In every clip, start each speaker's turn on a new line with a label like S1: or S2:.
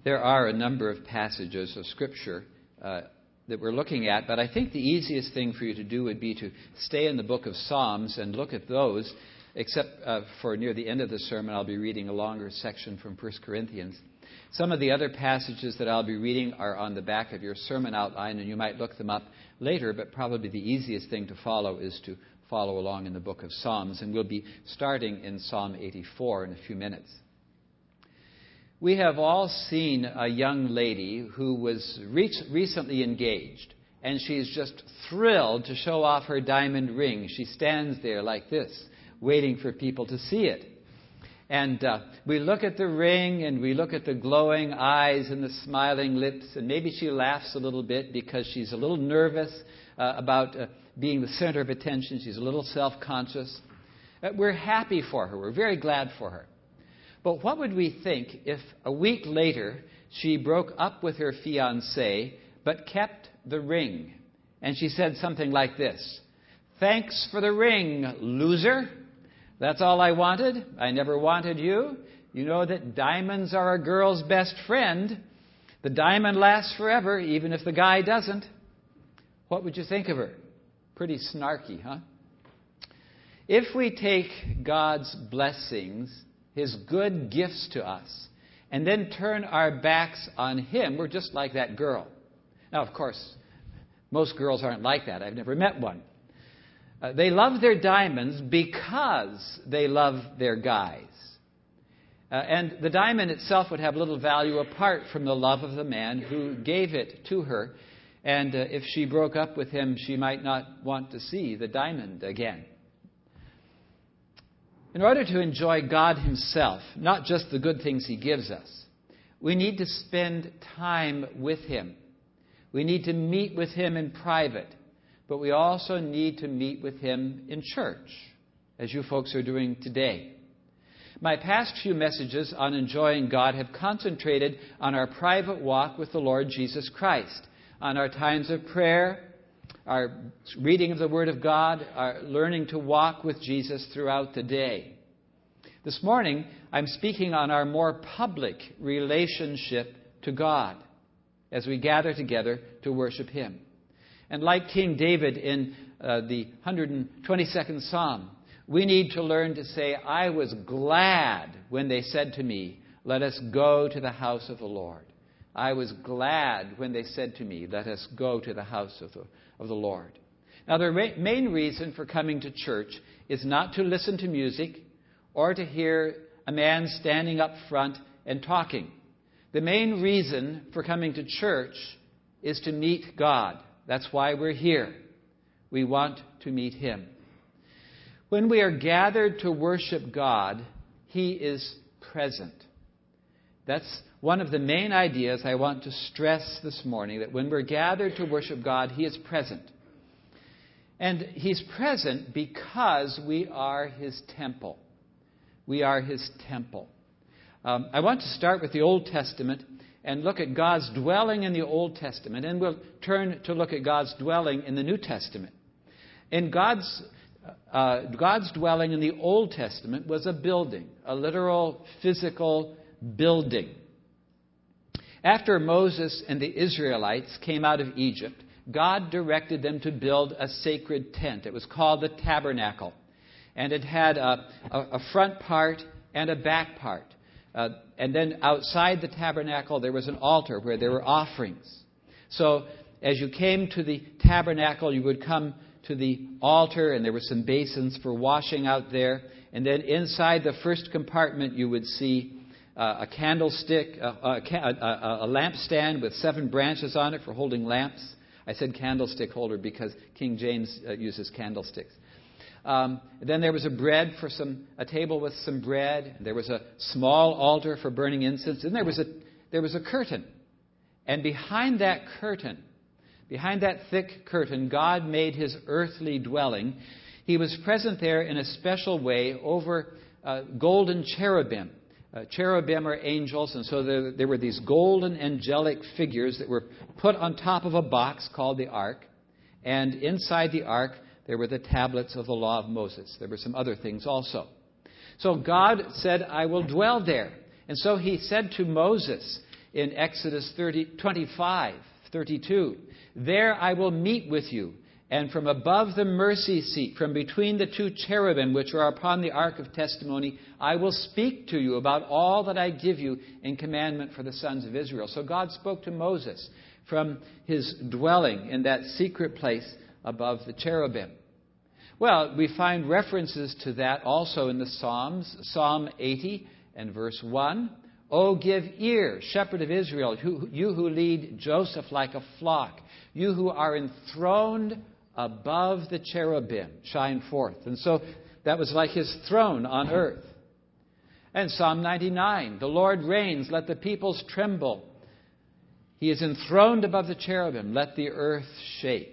S1: There are a number of passages of Scripture that we're looking at, but I think the easiest thing for you to do would be to stay in the book of Psalms and look at those, except for near the end of the sermon I'll be reading a longer section from 1 Corinthians. Some of the other passages that I'll be reading are on the back of your sermon outline, and you might look them up later, but probably the easiest thing to follow is to follow along in the book of Psalms, and we'll be starting in Psalm 84 in a few minutes. We have all seen a young lady who was recently engaged, and she's just thrilled to show off her diamond ring. She stands there like this, waiting for people to see it. And we look at the ring, and we look at the glowing eyes and the smiling lips, and maybe she laughs a little bit because she's a little nervous about being the center of attention. She's a little self-conscious. We're happy for her. We're very glad for her. But what would we think if a week later she broke up with her fiancé but kept the ring? And she said something like this: "Thanks for the ring, loser. That's all I wanted. I never wanted you. You know that diamonds are a girl's best friend. The diamond lasts forever, even if the guy doesn't." What would you think of her? Pretty snarky, huh? If we take God's blessings, His good gifts to us, and then turn our backs on Him, we're just like that girl. Now, of course, most girls aren't like that. I've never met one. They love their diamonds because they love their guys. And the diamond itself would have little value apart from the love of the man who gave it to her. And if she broke up with him, she might not want to see the diamond again. In order to enjoy God Himself, not just the good things He gives us, we need to spend time with Him. We need to meet with Him in private, but we also need to meet with Him in church, as you folks are doing today. My past few messages on enjoying God have concentrated on our private walk with the Lord Jesus Christ, on our times of prayer, our reading of the Word of God, our learning to walk with Jesus throughout the day. This morning, I'm speaking on our more public relationship to God as we gather together to worship Him. And like King David in the 122nd Psalm, we need to learn to say, "I was glad when they said to me, 'Let us go to the house of the Lord.' I was glad when they said to me, 'Let us go to the house of the Lord.'" Now, the main reason for coming to church is not to listen to music or to hear a man standing up front and talking. The main reason for coming to church is to meet God. That's why we're here. We want to meet Him. When we are gathered to worship God, He is present. That's one of the main ideas I want to stress this morning, that when we're gathered to worship God, He is present. And He's present because we are His temple. We are His temple. I want to start with the Old Testament and look at God's dwelling in the Old Testament, and we'll turn to look at God's dwelling in the New Testament. And God's dwelling in the Old Testament was a building, a literal, physical building. After Moses and the Israelites came out of Egypt, God directed them to build a sacred tent. It was called the tabernacle. And it had a front part and a back part. And then outside the tabernacle, there was an altar where there were offerings. So as you came to the tabernacle, you would come to the altar, and there were some basins for washing out there. And then inside the first compartment, you would see a candlestick, a lampstand with 7 branches on it for holding lamps. I said candlestick holder because King James uses candlesticks. Then there was a table with some bread. There was a small altar for burning incense. And there was a curtain. And behind that thick curtain, God made His earthly dwelling. He was present there in a special way over golden cherubim. Cherubim are angels, and so there were these golden angelic figures that were put on top of a box called the ark. And inside the ark, there were the tablets of the law of Moses. There were some other things also. So God said, "I will dwell there." And so He said to Moses, in Exodus 25:32. There I will meet with you, and from above the mercy seat, from between the two cherubim which are upon the ark of testimony, I will speak to you about all that I give you in commandment for the sons of Israel. So God spoke to Moses from his dwelling in that secret place above the cherubim. Well, we find references to that also in the Psalms. Psalm 80 and verse 1. Oh, give ear, shepherd of Israel, you who lead Joseph like a flock, you who are enthroned above the cherubim, shine forth. And so that was like his throne on earth. And Psalm 99, the Lord reigns, let the peoples tremble. He is enthroned above the cherubim, let the earth shake.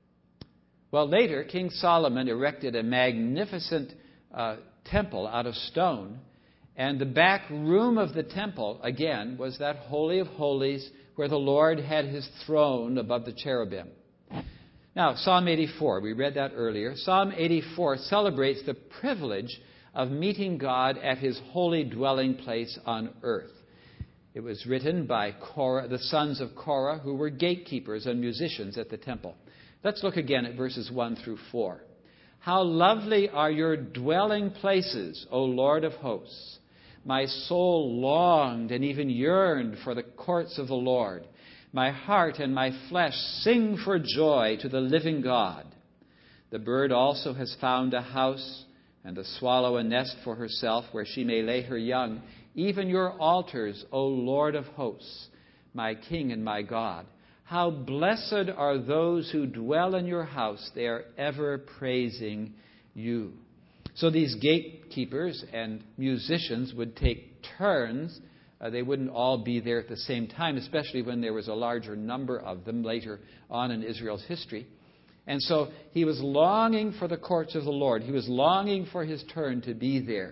S1: Well, later, King Solomon erected a magnificent temple out of stone. And the back room of the temple, again, was that Holy of Holies where the Lord had his throne above the cherubim. Now, Psalm 84, we read that earlier. Psalm 84 celebrates the privilege of meeting God at his holy dwelling place on earth. It was written by Korah, the sons of Korah, who were gatekeepers and musicians at the temple. Let's look again at verses 1 through 4. How lovely are your dwelling places, O Lord of hosts! My soul longed and even yearned for the courts of the Lord. My heart and my flesh sing for joy to the living God. The bird also has found a house, and the swallow a nest for herself where she may lay her young. Even your altars, O Lord of hosts, my King and my God. How blessed are those who dwell in your house. They are ever praising you. So these gatekeepers and musicians would take turns. They wouldn't all be there at the same time, especially when there was a larger number of them later on in Israel's history. And so he was longing for the courts of the Lord. He was longing for his turn to be there.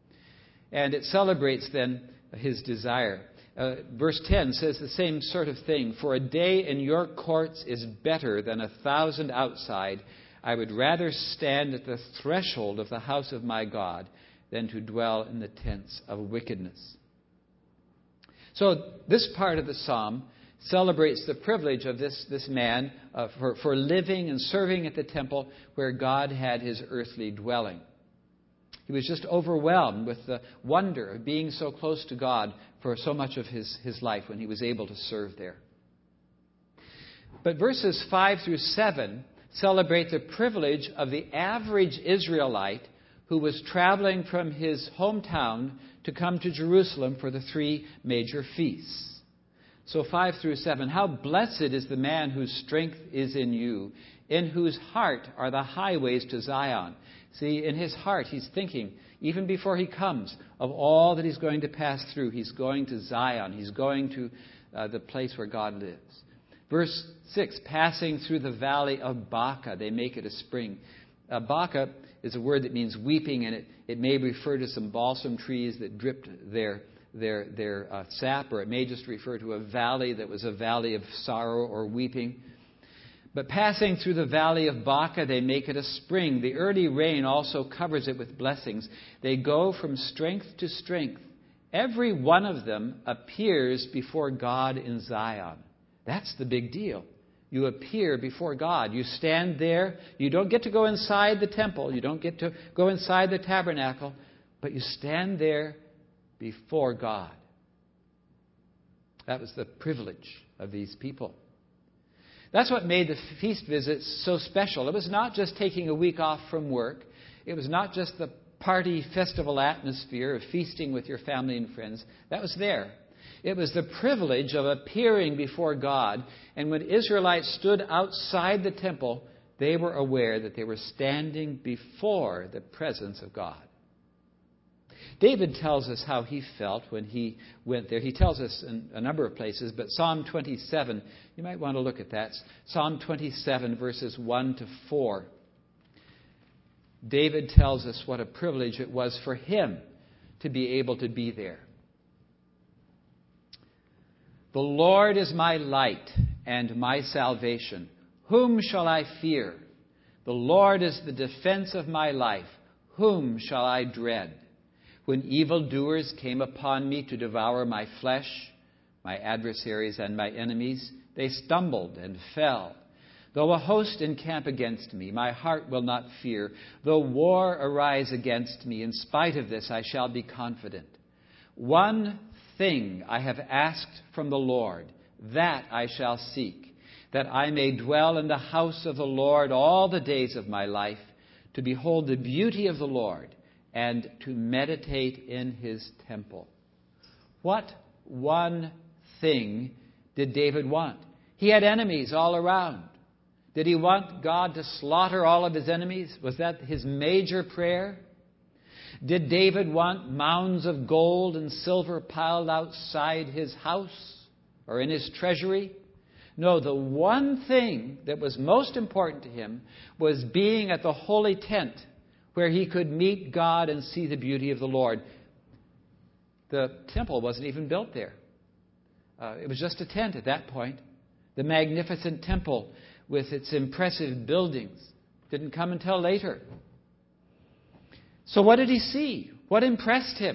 S1: And it celebrates then his desire. Verse 10 says the same sort of thing. For a day in your courts is better than 1,000 outside. I would rather stand at the threshold of the house of my God than to dwell in the tents of wickedness. So this part of the psalm celebrates the privilege of this man for living and serving at the temple where God had his earthly dwelling. He was just overwhelmed with the wonder of being so close to God for so much of his life when he was able to serve there. But verses 5 through 7 celebrate the privilege of the average Israelite who was traveling from his hometown to come to Jerusalem for the 3 major feasts. So 5 through 7, how blessed is the man whose strength is in you, in whose heart are the highways to Zion. See, in his heart, he's thinking, even before he comes, of all that he's going to pass through. He's going to Zion. He's going to the place where God lives. Verse 6, passing through the valley of Baca, they make it a spring. Baca is a word that means weeping, and it may refer to some balsam trees that dripped their sap, or it may just refer to a valley that was a valley of sorrow or weeping. But passing through the valley of Baca, they make it a spring. The early rain also covers it with blessings. They go from strength to strength. Every one of them appears before God in Zion. That's the big deal. You appear before God. You stand there. You don't get to go inside the temple. You don't get to go inside the tabernacle. But you stand there before God. That was the privilege of these people. That's what made the feast visits so special. It was not just taking a week off from work. It was not just the party festival atmosphere of feasting with your family and friends. That was there. It was the privilege of appearing before God. And when Israelites stood outside the temple, they were aware that they were standing before the presence of God. David tells us how he felt when he went there. He tells us in a number of places, but Psalm 27, you might want to look at that. Psalm 27, verses 1 to 4. David tells us what a privilege it was for him to be able to be there. The Lord is my light and my salvation. Whom shall I fear? The Lord is the defense of my life. Whom shall I dread? When evildoers came upon me to devour my flesh, My adversaries and my enemies, they stumbled and fell. Though a host encamp against me, my heart will not fear. Though war arise against me, in spite of this I shall be confident. One thing I have asked from the Lord, that I shall seek, that I may dwell in the house of the Lord all the days of my life, to behold the beauty of the Lord and to meditate in his temple. What one thing did David want? He had enemies all around. Did he want God to slaughter all of his enemies? Was that his major prayer? Did David want mounds of gold and silver piled outside his house or in his treasury? No, the one thing that was most important to him was being at the holy tent where he could meet God and see the beauty of the Lord. The temple wasn't even built there. It was just a tent at that point. The magnificent temple with its impressive buildings didn't come until later. So what did he see? What impressed him?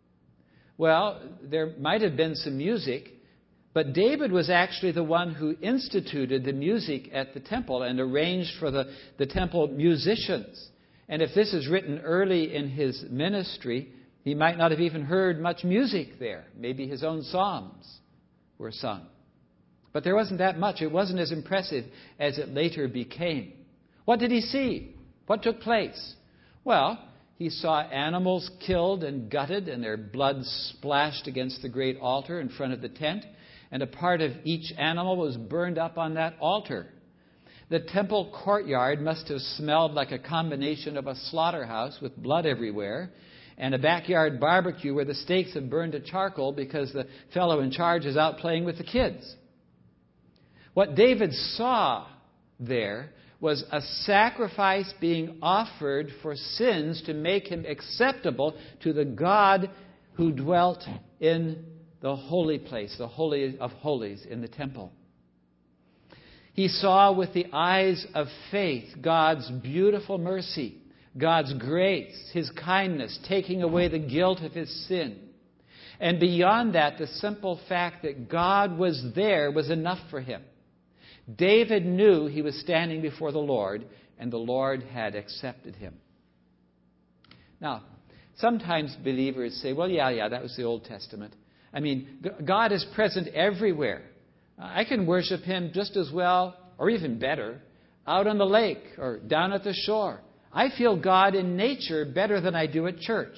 S1: Well, there might have been some music, but David was actually the one who instituted the music at the temple and arranged for the temple musicians. And if this is written early in his ministry, he might not have even heard much music there. Maybe his own psalms were sung. But there wasn't that much. It wasn't as impressive as it later became. What did he see? What took place? Well, he saw animals killed and gutted and their blood splashed against the great altar in front of the tent. And a part of each animal was burned up on that altar. The temple courtyard must have smelled like a combination of a slaughterhouse with blood everywhere and a backyard barbecue where the steaks have burned to charcoal because the fellow in charge is out playing with the kids. What David saw there was a sacrifice being offered for sins to make him acceptable to the God who dwelt in the holy place, the Holy of Holies in the temple. He saw with the eyes of faith God's beautiful mercy, God's grace, his kindness, taking away the guilt of his sin. And beyond that, the simple fact that God was there was enough for him. David knew he was standing before the Lord, and the Lord had accepted him. Now, sometimes believers say, well, yeah, that was the Old Testament. I mean, God is present everywhere. I can worship him just as well, or even better, out on the lake or down at the shore. I feel God in nature better than I do at church.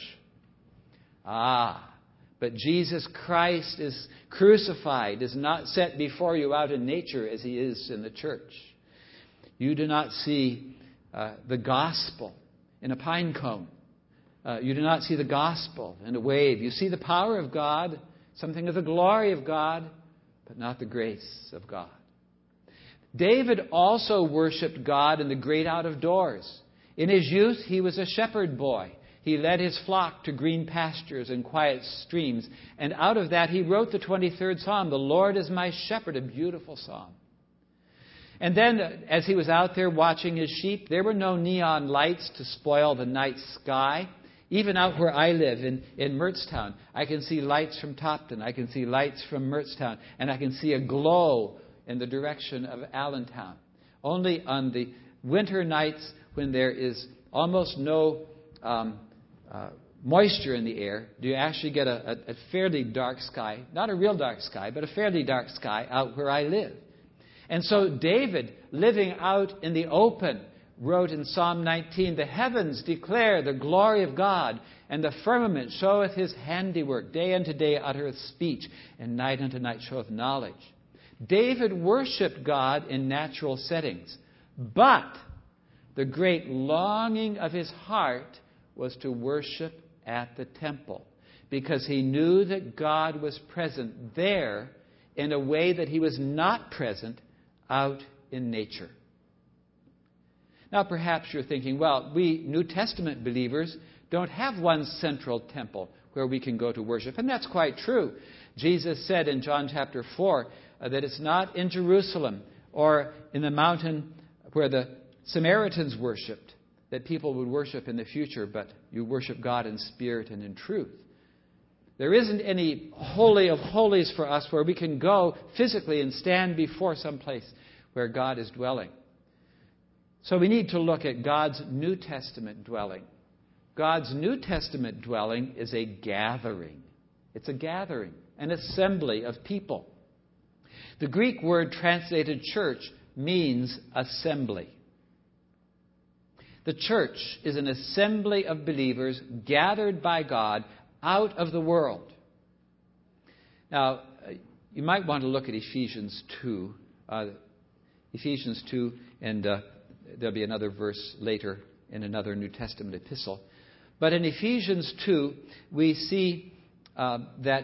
S1: But Jesus Christ is crucified, is not set before you out in nature as he is in the church. You do not see the gospel in a pine cone. You do not see the gospel in a wave. You see the power of God, something of the glory of God, but not the grace of God. David also worshiped God in the great out of doors. In his youth, he was a shepherd boy. He led his flock to green pastures and quiet streams. And out of that, he wrote the 23rd Psalm, "The Lord is my shepherd," a beautiful psalm. And then, as he was out there watching his sheep, there were no neon lights to spoil the night sky. Even out where I live in Mertztown, I can see lights from Topton. I can see lights from Mertztown. And I can see a glow in the direction of Allentown. Only on the winter nights when there is almost no moisture in the air do you actually get a fairly dark sky. Not a real dark sky, but a fairly dark sky out where I live. And so David, living out in the open, wrote in Psalm 19, "The heavens declare the glory of God, and the firmament showeth his handiwork. Day unto day uttereth speech, and night unto night showeth knowledge." David worshipped God in natural settings, but the great longing of his heart was to worship at the temple, because he knew that God was present there in a way that he was not present out in nature. Now, perhaps you're thinking, well, we New Testament believers don't have one central temple where we can go to worship. And that's quite true. Jesus said in John chapter 4 that it's not in Jerusalem or in the mountain where the Samaritans worshipped that people would worship in the future, but you worship God in spirit and in truth. There isn't any holy of holies for us where we can go physically and stand before some place where God is dwelling. So we need to look at God's New Testament dwelling. God's New Testament dwelling is a gathering. It's a gathering, an assembly of people. The Greek word translated church means assembly. The church is an assembly of believers gathered by God out of the world. Now, you might want to look at Ephesians 2. Ephesians 2, and there'll be another verse later in another New Testament epistle. But in Ephesians 2, we see that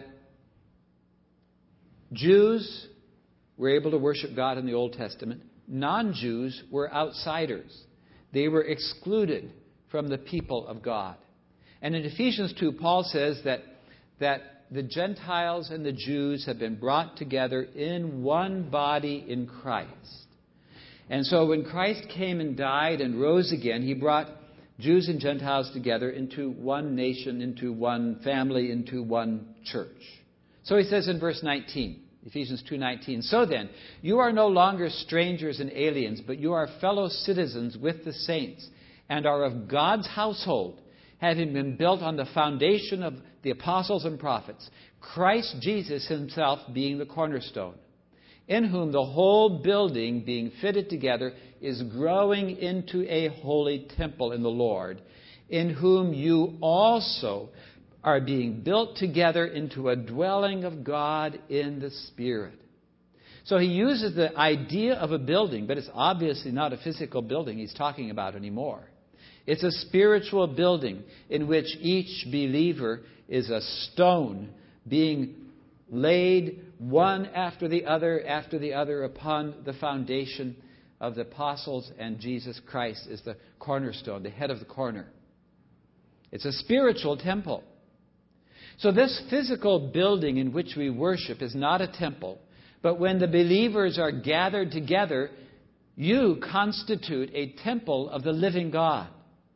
S1: Jews were able to worship God in the Old Testament. Non-Jews were outsiders. They were excluded from the people of God. And in Ephesians 2, Paul says that the Gentiles and the Jews have been brought together in one body in Christ. And so when Christ came and died and rose again, he brought Jews and Gentiles together into one nation, into one family, into one church. So he says in verse 19, Ephesians 2:19, "So then, you are no longer strangers and aliens, but you are fellow citizens with the saints and are of God's household, having been built on the foundation of the apostles and prophets, Christ Jesus himself being the cornerstone, in whom the whole building being fitted together is growing into a holy temple in the Lord, in whom you also are being built together into a dwelling of God in the Spirit." So he uses the idea of a building, but it's obviously not a physical building he's talking about anymore. It's a spiritual building in which each believer is a stone being laid one after the other upon the foundation of the apostles, and Jesus Christ is the cornerstone, the head of the corner. It's a spiritual temple. So this physical building in which we worship is not a temple, but when the believers are gathered together, you constitute a temple of the living God.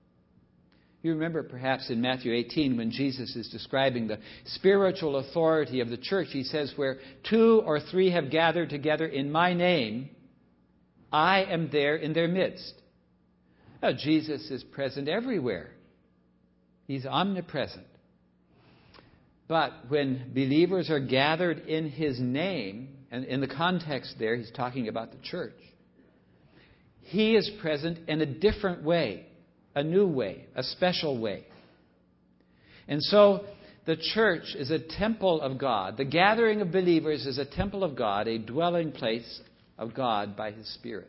S1: You remember perhaps in Matthew 18 when Jesus is describing the spiritual authority of the church, he says, "Where 2 or 3 have gathered together in my name, I am there in their midst." Now, Jesus is present everywhere. He's omnipresent. But when believers are gathered in his name, and in the context there, he's talking about the church, he is present in a different way, a new way, a special way. And so the church is a temple of God. The gathering of believers is a temple of God, a dwelling place of God by his Spirit.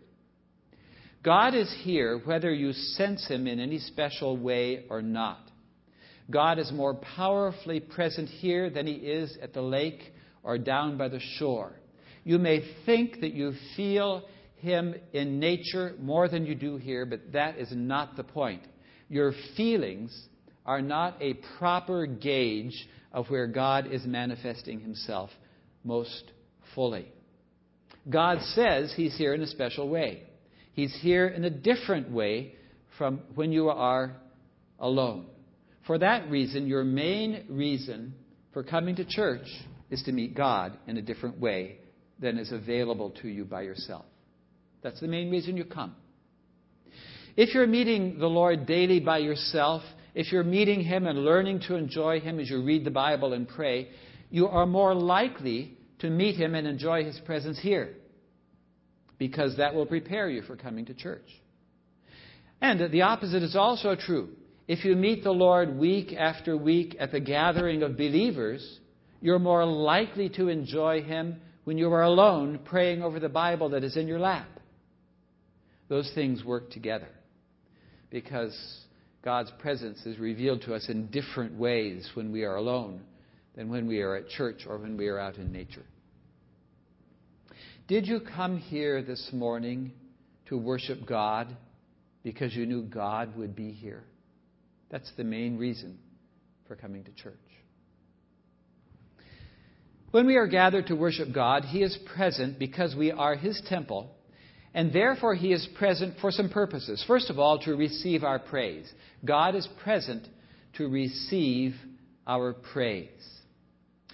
S1: God is here whether you sense him in any special way or not. God is more powerfully present here than he is at the lake or down by the shore. You may think that you feel him in nature more than you do here, but that is not the point. Your feelings are not a proper gauge of where God is manifesting himself most fully. God says he's here in a special way. He's here in a different way from when you are alone. For that reason, your main reason for coming to church is to meet God in a different way than is available to you by yourself. That's the main reason you come. If you're meeting the Lord daily by yourself, if you're meeting him and learning to enjoy him as you read the Bible and pray, you are more likely to meet him and enjoy his presence here, because that will prepare you for coming to church. And the opposite is also true. If you meet the Lord week after week at the gathering of believers, you're more likely to enjoy him when you are alone praying over the Bible that is in your lap. Those things work together because God's presence is revealed to us in different ways when we are alone than when we are at church or when we are out in nature. Did you come here this morning to worship God because you knew God would be here? That's the main reason for coming to church. When we are gathered to worship God, he is present because we are his temple, and therefore he is present for some purposes. First of all, to receive our praise. God is present to receive our praise.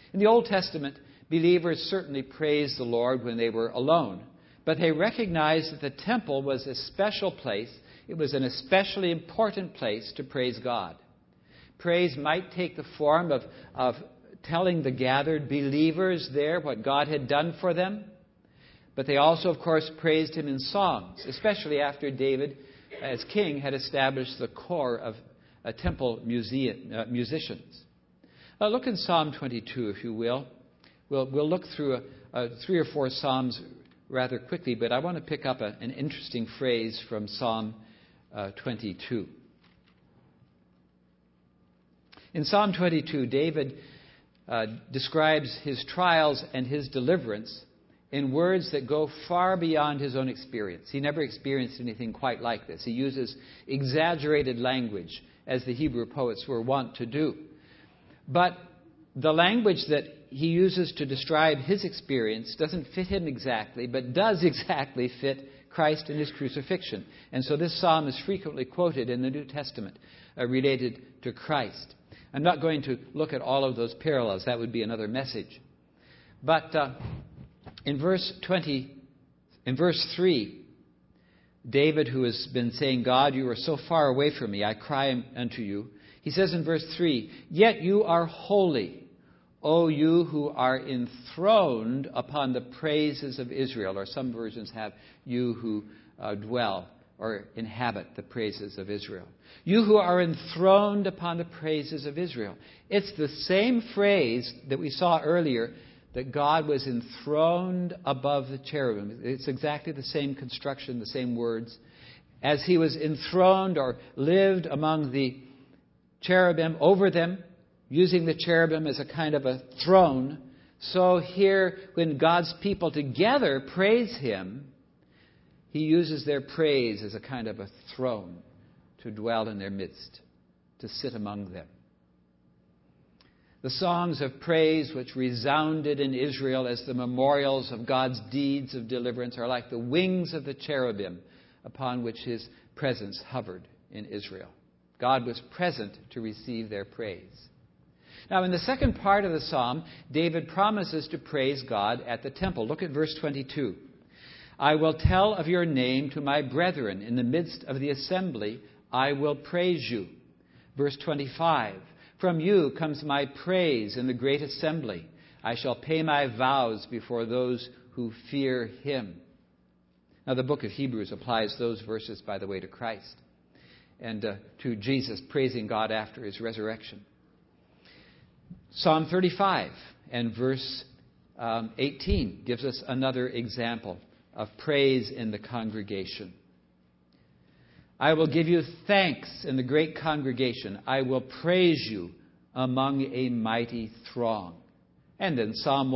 S1: In the Old Testament, believers certainly praised the Lord when they were alone, but they recognized that the temple was a special place. It was an especially important place to praise God. Praise might take the form of telling the gathered believers there what God had done for them, but they also, of course, praised Him in songs, especially after David, as king, had established the core of temple musicians. Look in Psalm 22, if you will. We'll look through 3 or 4 Psalms rather quickly, but I want to pick up an interesting phrase from Psalm 22. In Psalm 22, David describes his trials and his deliverance in words that go far beyond his own experience. He never experienced anything quite like this. He uses exaggerated language, as the Hebrew poets were wont to do. But the language that he uses to describe his experience doesn't fit him exactly, but does exactly fit Christ and His crucifixion. And so this psalm is frequently quoted in the New Testament related to Christ. I'm not going to look at all of those parallels. That would be another message. But in verse 3, David, who has been saying, God, you are so far away from me, I cry unto you. He says in verse 3, yet you are holy, O you who are enthroned upon the praises of Israel. Or some versions have you who dwell or inhabit the praises of Israel. You who are enthroned upon the praises of Israel. It's the same phrase that we saw earlier, that God was enthroned above the cherubim. It's exactly the same construction, the same words. As He was enthroned or lived among the cherubim, over them, using the cherubim as a kind of a throne, so here, when God's people together praise Him, He uses their praise as a kind of a throne to dwell in their midst, to sit among them. The songs of praise which resounded in Israel as the memorials of God's deeds of deliverance are like the wings of the cherubim upon which His presence hovered in Israel. God was present to receive their praise. Now, in the second part of the psalm, David promises to praise God at the temple. Look at verse 22. I will tell of your name to my brethren. In the midst of the assembly, I will praise you. Verse 25. From you comes my praise in the great assembly. I shall pay my vows before those who fear Him. Now, the book of Hebrews applies those verses, by the way, to Christ and to Jesus praising God after His resurrection. Psalm 35 and verse 18 gives us another example of praise in the congregation. I will give you thanks in the great congregation. I will praise you among a mighty throng. And then Psalm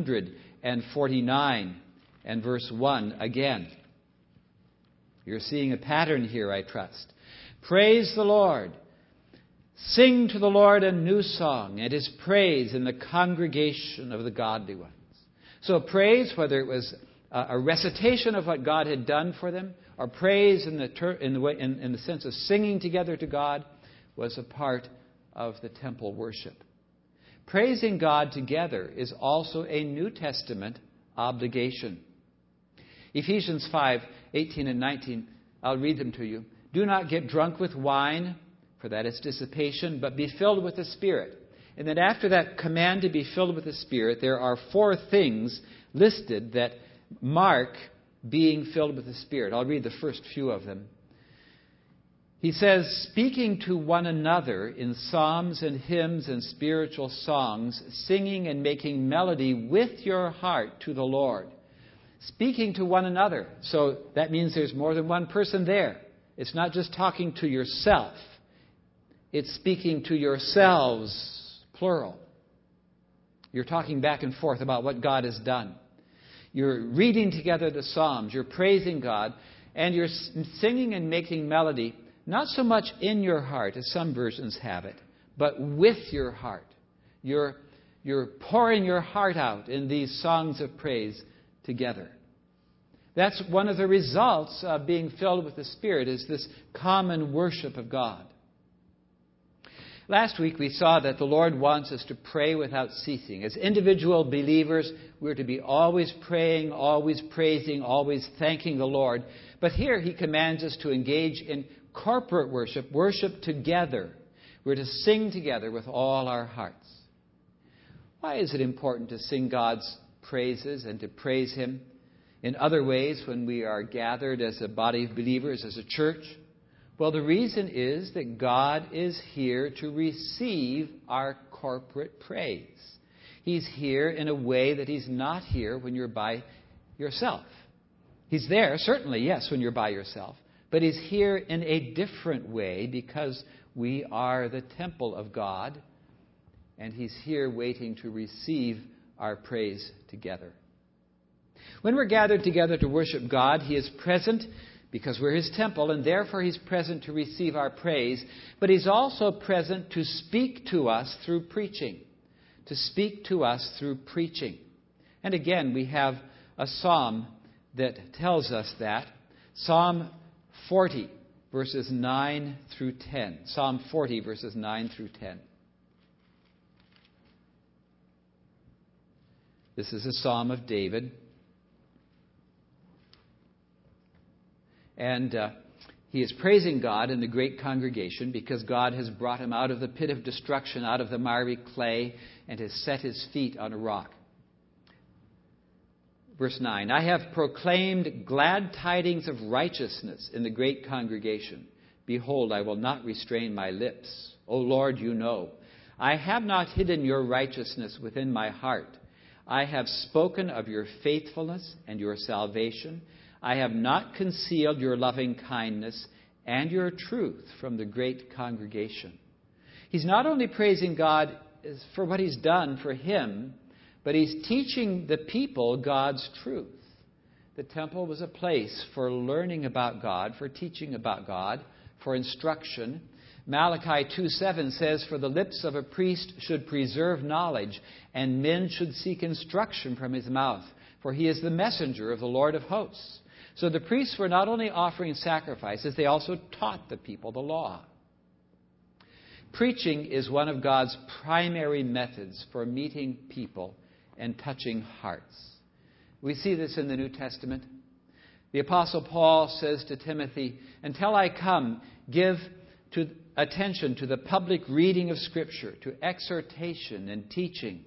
S1: 149 and verse 1 again. You're seeing a pattern here, I trust. Praise the Lord. Sing to the Lord a new song, and His praise in the congregation of the godly ones. So praise, whether it was a recitation of what God had done for them, or praise in the sense of singing together to God, was a part of the temple worship. Praising God together is also a New Testament obligation. Ephesians 5:18 and 19, I'll read them to you. Do not get drunk with wine, for that is dissipation, but be filled with the Spirit. And then after that command to be filled with the Spirit, there are 4 things listed that mark being filled with the Spirit. I'll read the first few of them. He says, speaking to one another in psalms and hymns and spiritual songs, singing and making melody with your heart to the Lord. Speaking to one another. So that means there's more than one person there. It's not just talking to yourself. It's speaking to yourselves, plural. You're talking back and forth about what God has done. You're reading together the Psalms. You're praising God. And you're singing and making melody, not so much in your heart, as some versions have it, but with your heart. You're pouring your heart out in these songs of praise together. That's one of the results of being filled with the Spirit, is this common worship of God. Last week we saw that the Lord wants us to pray without ceasing. As individual believers, we're to be always praying, always praising, always thanking the Lord. But here He commands us to engage in corporate worship, worship together. We're to sing together with all our hearts. Why is it important to sing God's praises and to praise Him in other ways when we are gathered as a body of believers, as a church? Well, the reason is that God is here to receive our corporate praise. He's here in a way that He's not here when you're by yourself. He's there, certainly, yes, when you're by yourself. But He's here in a different way because we are the temple of God. And He's here waiting to receive our praise together. When we're gathered together to worship God, He is present because we're His temple, and therefore He's present to receive our praise. But He's also present to speak to us through preaching. To speak to us through preaching. And again, we have a psalm that tells us that. Psalm 40, verses 9 through 10. Psalm 40, verses 9 through 10. This is a psalm of David. And he is praising God in the great congregation because God has brought him out of the pit of destruction, out of the miry clay, and has set his feet on a rock. Verse 9, I have proclaimed glad tidings of righteousness in the great congregation. Behold, I will not restrain my lips. O Lord, you know. I have not hidden your righteousness within my heart. I have spoken of your faithfulness and your salvation. I have not concealed your loving kindness and your truth from the great congregation. He's not only praising God for what He's done for him, but he's teaching the people God's truth. The temple was a place for learning about God, for teaching about God, for instruction. Malachi 2:7 says, for the lips of a priest should preserve knowledge, and men should seek instruction from his mouth, for he is the messenger of the Lord of hosts. So the priests were not only offering sacrifices, they also taught the people the law. Preaching is one of God's primary methods for meeting people and touching hearts. We see this in the New Testament. The Apostle Paul says to Timothy, until I come, give attention to the public reading of Scripture, to exhortation and teaching.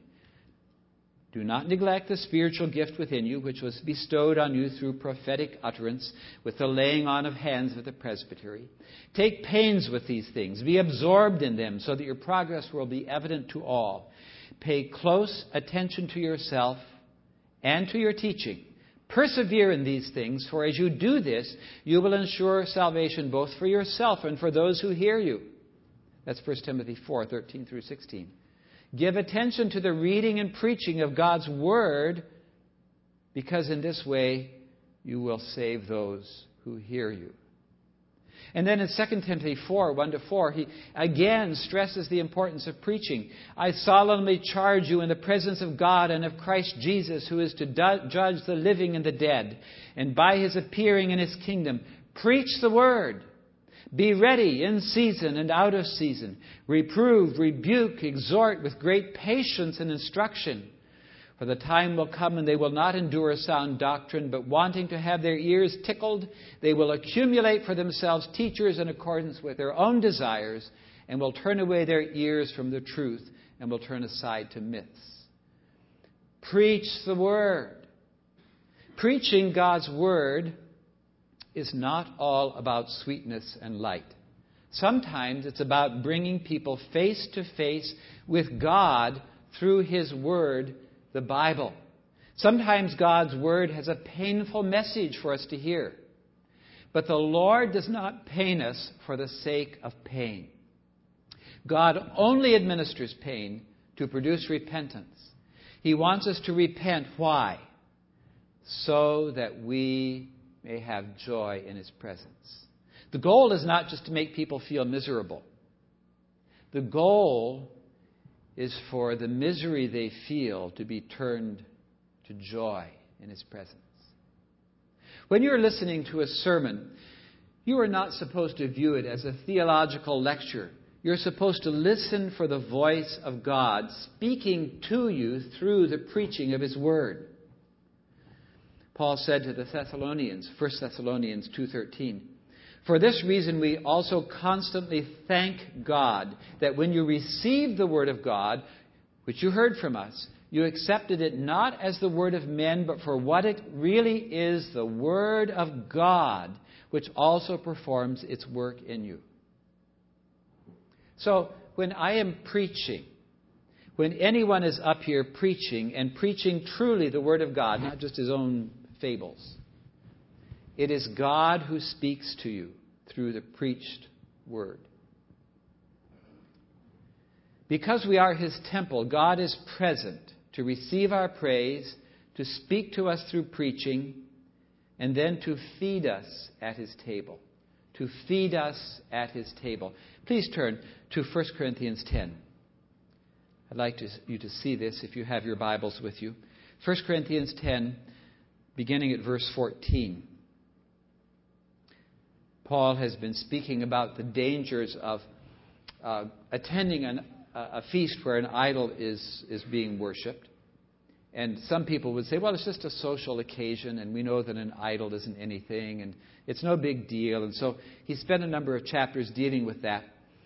S1: Do not neglect the spiritual gift within you, which was bestowed on you through prophetic utterance, with the laying on of hands of the presbytery. Take pains with these things. Be absorbed in them, so that your progress will be evident to all. Pay close attention to yourself and to your teaching. Persevere in these things, for as you do this, you will ensure salvation both for yourself and for those who hear you. That's 1 Timothy 4:13 through 16. Give attention to the reading and preaching of God's Word, because in this way you will save those who hear you. And then in 2 Timothy 4:1-4, he again stresses the importance of preaching. I solemnly charge you in the presence of God and of Christ Jesus, who is to judge the living and the dead, and by His appearing in His kingdom, preach the Word. Be ready in season and out of season. Reprove, rebuke, exhort with great patience and instruction. For the time will come when they will not endure sound doctrine, but wanting to have their ears tickled, they will accumulate for themselves teachers in accordance with their own desires, and will turn away their ears from the truth, and will turn aside to myths. Preach the Word. Preaching God's Word is not all about sweetness and light. Sometimes it's about bringing people face to face with God through His Word, the Bible. Sometimes God's Word has a painful message for us to hear. But the Lord does not pain us for the sake of pain. God only administers pain to produce repentance. He wants us to repent. Why? So that we may have joy in His presence. The goal is not just to make people feel miserable. The goal is for the misery they feel to be turned to joy in His presence. When you're listening to a sermon, you are not supposed to view it as a theological lecture. You're supposed to listen for the voice of God speaking to you through the preaching of His Word. Paul said to the Thessalonians, 1 Thessalonians 2:13, "For this reason we also constantly thank God that when you received the Word of God, which you heard from us, you accepted it not as the word of men, but for what it really is, the Word of God, which also performs its work in you." So, when I am preaching, when anyone is up here preaching, and preaching truly the Word of God, not just his own fables, it is God who speaks to you through the preached Word. Because we are His temple, God is present to receive our praise, to speak to us through preaching, and then to feed us at His table. To feed us at His table. Please turn to 1 Corinthians 10. I'd like you to see this if you have your Bibles with you. 1 Corinthians 10, beginning at verse 14. Paul has been speaking about the dangers of attending a feast where an idol is being worshipped. And some people would say, well, it's just a social occasion, and we know that an idol isn't anything, and it's no big deal. And so he spent a number of chapters dealing with that.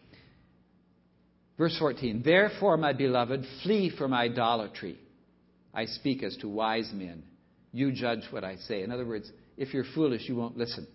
S1: Verse 14, "Therefore, my beloved, flee from idolatry. I speak as to wise men. You judge what I say." In other words, if you're foolish, you won't listen.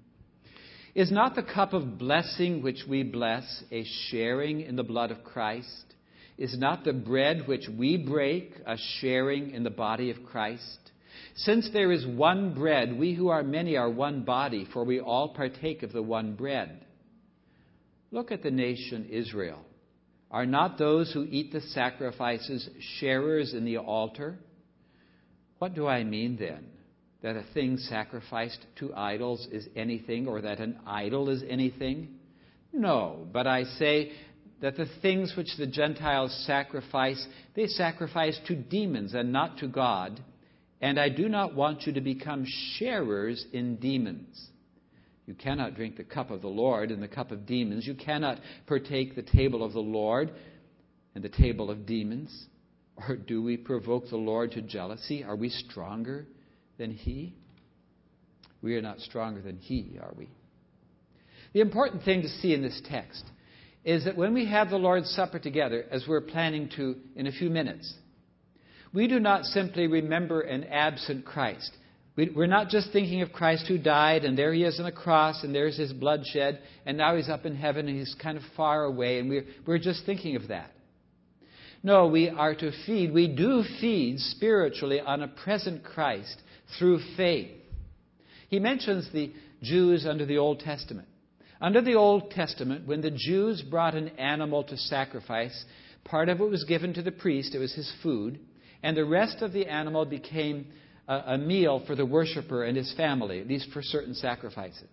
S1: "Is not the cup of blessing which we bless a sharing in the blood of Christ? Is not the bread which we break a sharing in the body of Christ? Since there is one bread, we who are many are one body, for we all partake of the one bread. Look at the nation Israel. Are not those who eat the sacrifices sharers in the altar? What do I mean then? That a thing sacrificed to idols is anything, or that an idol is anything? No, but I say that the things which the Gentiles sacrifice, they sacrifice to demons and not to God. And I do not want you to become sharers in demons. You cannot drink the cup of the Lord and the cup of demons. You cannot partake the table of the Lord and the table of demons. Or do we provoke the Lord to jealousy? Are we stronger than He? We are not stronger than He, are we? The important thing to see in this text is that when we have the Lord's Supper together, as we're planning to in a few minutes, we do not simply remember an absent Christ. We're not just thinking of Christ who died, and there He is on the cross, and there's His blood shed, and now He's up in heaven, and He's kind of far away, and we're just thinking of that. No, we are to feed. We do feed spiritually on a present Christ through faith. He mentions the Jews under the Old Testament. Under the Old Testament, when the Jews brought an animal to sacrifice, part of it was given to the priest. It was his food. And the rest of the animal became a meal for the worshiper and his family, at least for certain sacrifices.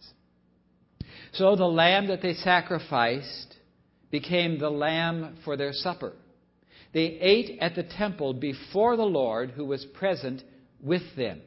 S1: So the lamb that they sacrificed became the lamb for their supper. They ate at the temple before the Lord, who was present with them.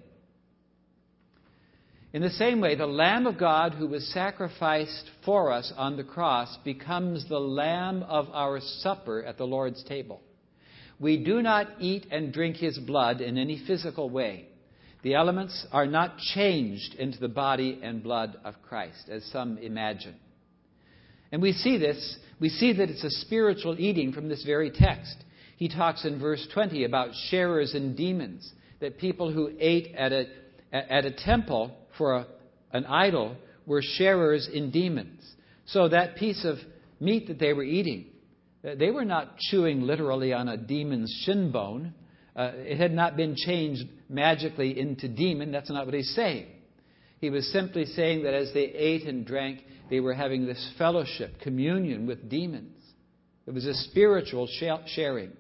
S1: In the same way, the Lamb of God who was sacrificed for us on the cross becomes the Lamb of our supper at the Lord's table. We do not eat and drink His blood in any physical way. The elements are not changed into the body and blood of Christ, as some imagine. And we see this. We see that it's a spiritual eating from this very text. He talks in verse 20 about sharers and demons, that people who ate at a temple for an idol were sharers in demons. So that piece of meat that they were eating, they were not chewing literally on a demon's shin bone. It had not been changed magically into demon. That's not what he's saying. He was simply saying that as they ate and drank, they were having this fellowship, communion with demons. It was a spiritual sharing.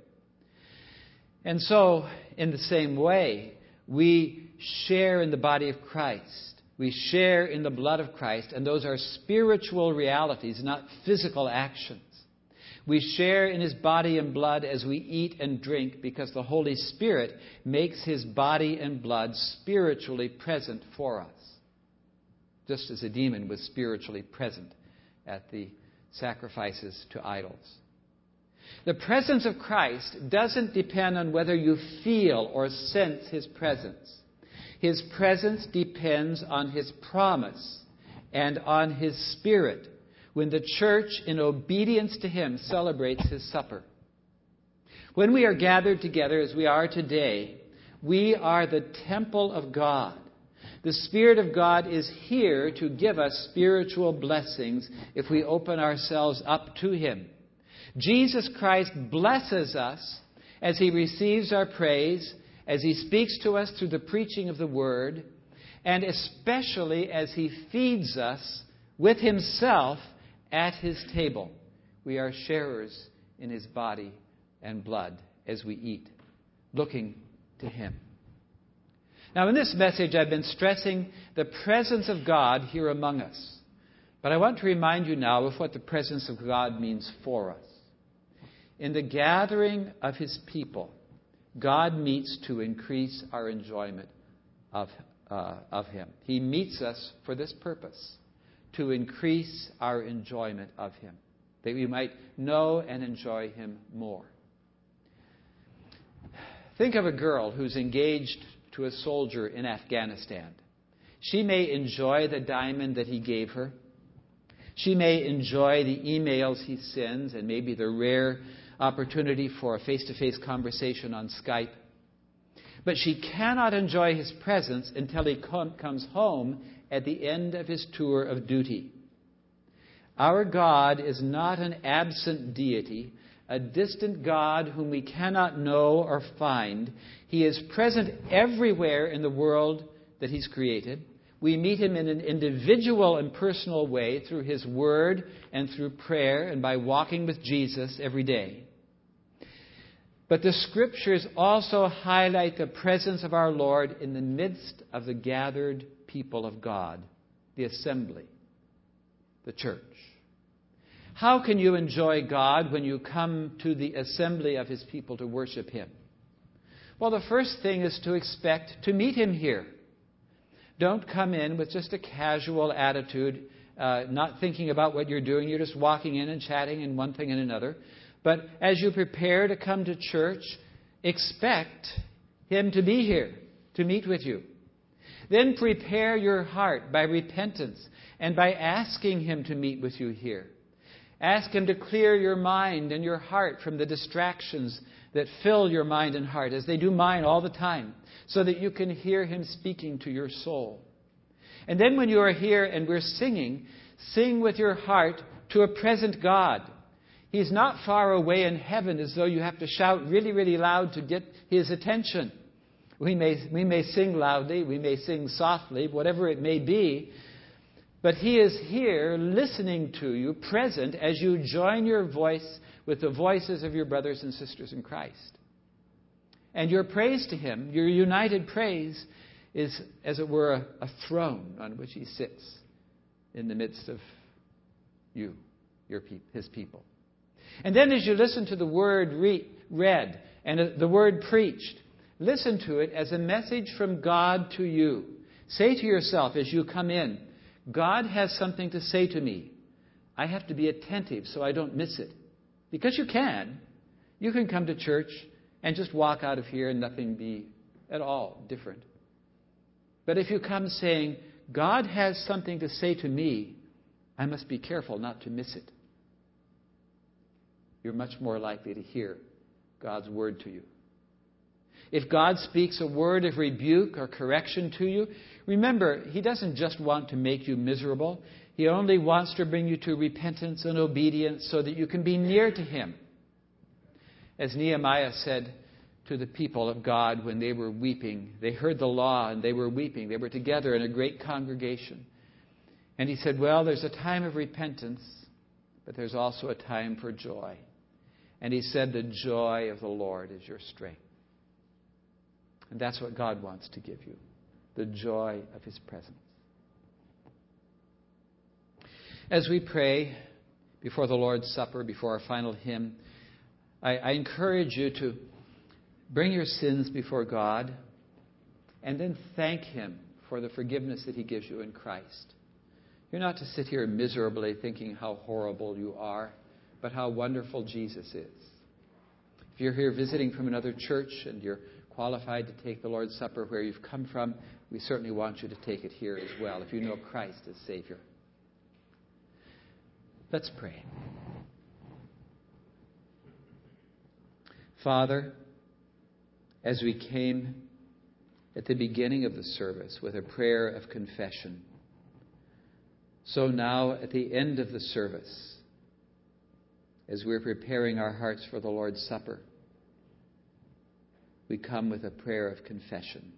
S1: And so, in the same way, we share in the body of Christ. We share in the blood of Christ, and those are spiritual realities, not physical actions. We share in His body and blood as we eat and drink, because the Holy Spirit makes His body and blood spiritually present for us, just as a demon was spiritually present at the sacrifices to idols. The presence of Christ doesn't depend on whether you feel or sense His presence. His presence depends on His promise and on His Spirit when the church, in obedience to Him, celebrates His supper. When we are gathered together as we are today, we are the temple of God. The Spirit of God is here to give us spiritual blessings if we open ourselves up to Him. Jesus Christ blesses us as He receives our praise, as He speaks to us through the preaching of the Word, and especially as He feeds us with Himself at His table. We are sharers in His body and blood as we eat, looking to Him. Now, in this message, I've been stressing the presence of God here among us. But I want to remind you now of what the presence of God means for us. In the gathering of His people, God meets to increase our enjoyment of Him. He meets us for this purpose, to increase our enjoyment of Him, that we might know and enjoy Him more. Think of a girl who's engaged to a soldier in Afghanistan. She may enjoy the diamond that he gave her. She may enjoy the emails he sends and maybe the rare opportunity for a face-to-face conversation on Skype. But she cannot enjoy his presence until he comes home at the end of his tour of duty. Our God is not an absent deity, a distant God whom we cannot know or find. He is present everywhere in the world that He's created. We meet Him in an individual and personal way through His Word and through prayer and by walking with Jesus every day. But the Scriptures also highlight the presence of our Lord in the midst of the gathered people of God, the assembly, the church. How can you enjoy God when you come to the assembly of His people to worship Him? Well, the first thing is to expect to meet Him here. Don't come in with just a casual attitude, not thinking about what you're doing. You're just walking in and chatting and one thing and another. But as you prepare to come to church, expect Him to be here, to meet with you. Then prepare your heart by repentance and by asking Him to meet with you here. Ask Him to clear your mind and your heart from the distractions that fill your mind and heart, as they do mine all the time, so that you can hear Him speaking to your soul. And then when you are here and we're singing, sing with your heart to a present God. He's not far away in heaven as though you have to shout really, really loud to get His attention. We may sing loudly, we may sing softly, whatever it may be, but He is here listening to you, present, as you join your voice with the voices of your brothers and sisters in Christ. And your praise to Him, your united praise, is, as it were, a throne on which He sits in the midst of you, His people. And then as you listen to the Word read and the Word preached, listen to it as a message from God to you. Say to yourself as you come in, God has something to say to me. I have to be attentive so I don't miss it. Because you can. You can come to church and just walk out of here and nothing be at all different. But if you come saying, God has something to say to me, I must be careful not to miss it. You're much more likely to hear God's word to you. If God speaks a word of rebuke or correction to you, remember, He doesn't just want to make you miserable. He only wants to bring you to repentance and obedience so that you can be near to Him. As Nehemiah said to the people of God when they were weeping, they heard the law and they were weeping. They were together in a great congregation. And he said, well, there's a time of repentance, but there's also a time for joy. And he said, the joy of the Lord is your strength. And that's what God wants to give you, the joy of His presence. As we pray before the Lord's Supper, before our final hymn, I encourage you to bring your sins before God and then thank Him for the forgiveness that He gives you in Christ. You're not to sit here miserably thinking how horrible you are, but how wonderful Jesus is. If you're here visiting from another church and you're qualified to take the Lord's Supper where you've come from, we certainly want you to take it here as well, if you know Christ as Savior. Let's pray. Father, as we came at the beginning of the service with a prayer of confession, so now at the end of the service, as we're preparing our hearts for the Lord's Supper, we come with a prayer of confession.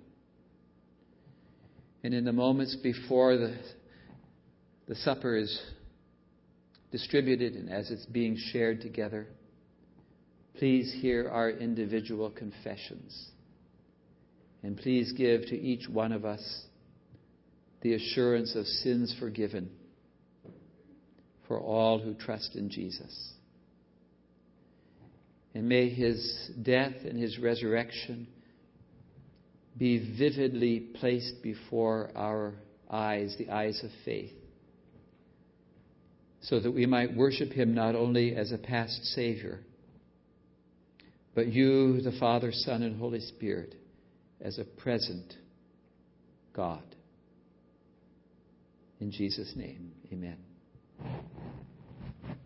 S1: And in the moments before the supper is distributed and as it's being shared together, please hear our individual confessions. And please give to each one of us the assurance of sins forgiven for all who trust in Jesus. And may his death and his resurrection be vividly placed before our eyes, the eyes of faith, so that we might worship him not only as a past Savior, but you, the Father, Son, and Holy Spirit, as a present God. In Jesus' name, amen.